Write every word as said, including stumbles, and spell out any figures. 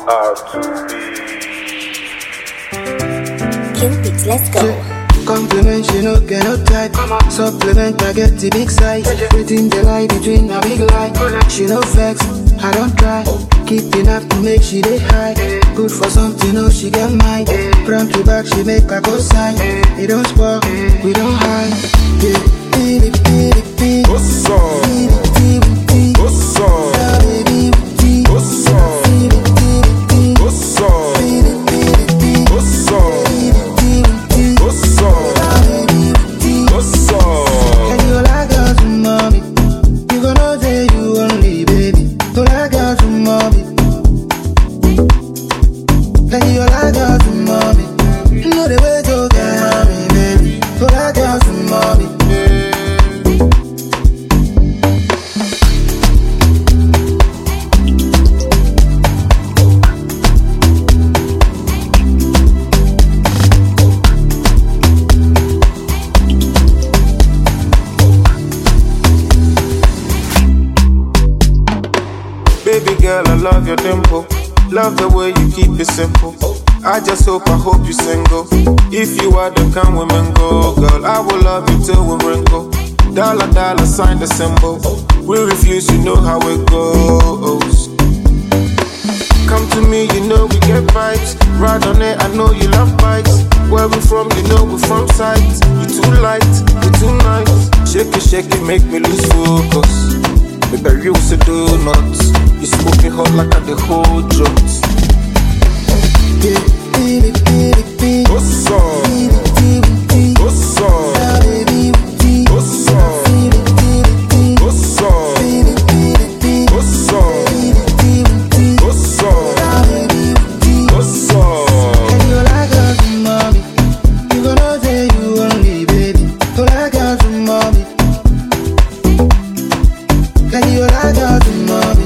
are to be. Cupid, let's go. Compliment, she no get no type. Supplement, I get the big size. Within the lie between a big lie. She no vex, I don't try. Keep enough to make she dey high. Good for something, oh she get mine. Front to back, she make a go sign. It don't spoil, we don't hide. Yeah, beep, beep, beep. What's up? Beep, beep, beep. What's up? Yeah, baby, beep. What's up? Beep, beep, beep. What's up? Beep, beep, beep. What's up? Beep, beep, beep. What's up? Yeah, baby, beep. What's up? And you like girl to mommy. You gonna say you only, baby. You like girl to mommy. And you like girl to mommy. You know the way to get mommy, baby. You like girl to mommy. Baby girl, I love your dimple. Love the way you keep it simple. I just hope, I hope you single. If you are the kind women go, girl, I will love you till we wrinkle. Dollar, dollar, sign the symbol. We refuse, you know how it goes. Come to me, you know we get vibes. Ride on it, I know you love bikes. Where we from, you know we from sight. You too light, you too nice. Shake it, shake it, make me lose focus. Baby, you say do nuts. You smoking hot like I the whole drugs. Yeah, baby, baby, baby. What's up? Baby, baby, baby. What's up? Yeah, baby, baby. What's up? Baby, baby, baby. What's up? Baby, baby, baby. What's up? Baby, baby, baby. What's up? Yeah, baby, baby. What's up? And you like girl to mommy. You gonna say you only, baby. You like girl to mommy. And you like girl to mommy.